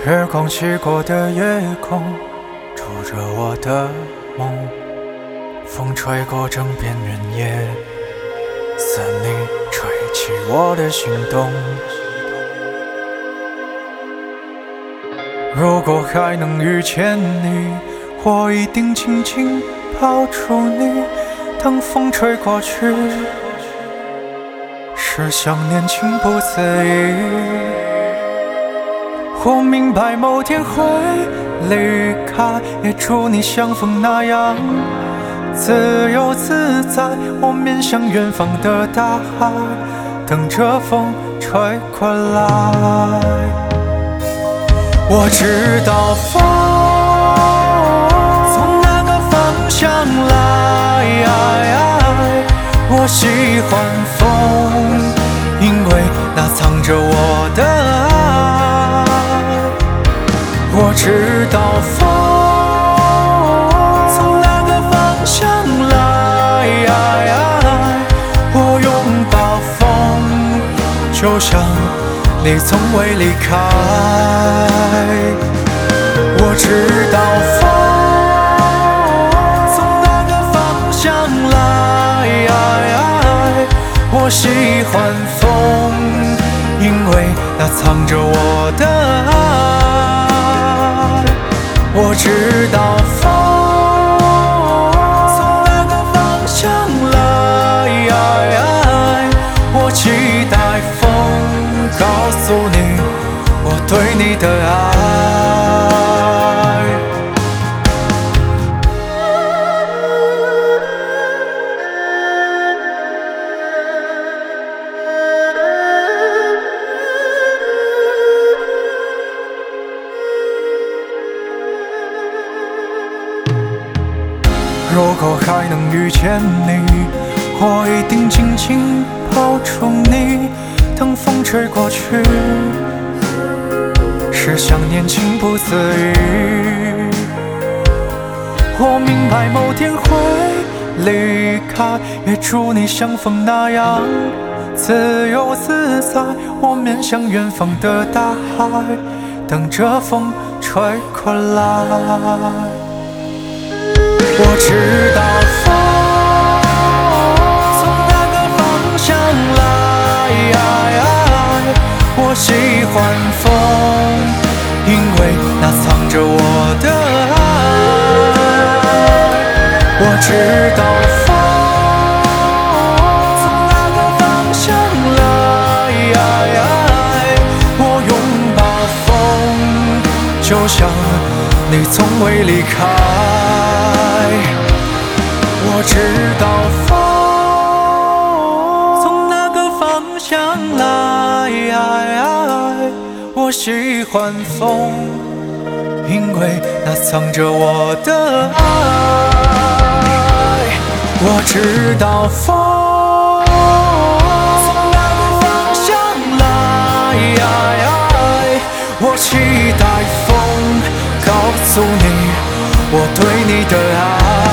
月光起过的夜空，住着我的梦。风吹过枕边人叶，似你吹起我的心动。如果还能遇见你，我一定紧紧抱住你。当风吹过去，是想念情不自已。我明白某天会离开，也祝你像风那样自由自在。我面向远方的大海，等着风吹过来。我知道风从哪个方向来，我喜欢风，因为那藏着我的爱。我知道风从哪个方向来，我拥抱风，就像你从未离开。我知道风从哪个方向来，我喜欢风，因为那藏着我的爱。我知道风从哪个方向来，我期待风告诉你我对你的爱。如果还能遇见你，我一定紧紧抱住你。等风吹过去，是想念情不自已。我明白某天会离开，也祝你像风那样自由自在。我面向远方的大海，等着风吹过来。我知道风从哪个方向来，我喜欢风，因为那藏着我的爱。我知道风从哪个方向来，我拥抱风，就像你从未离开。我知道风从哪个方向来，我喜欢风，因为那藏着我的爱。我知道风从哪个方向来，我期待风告诉你我对你的爱。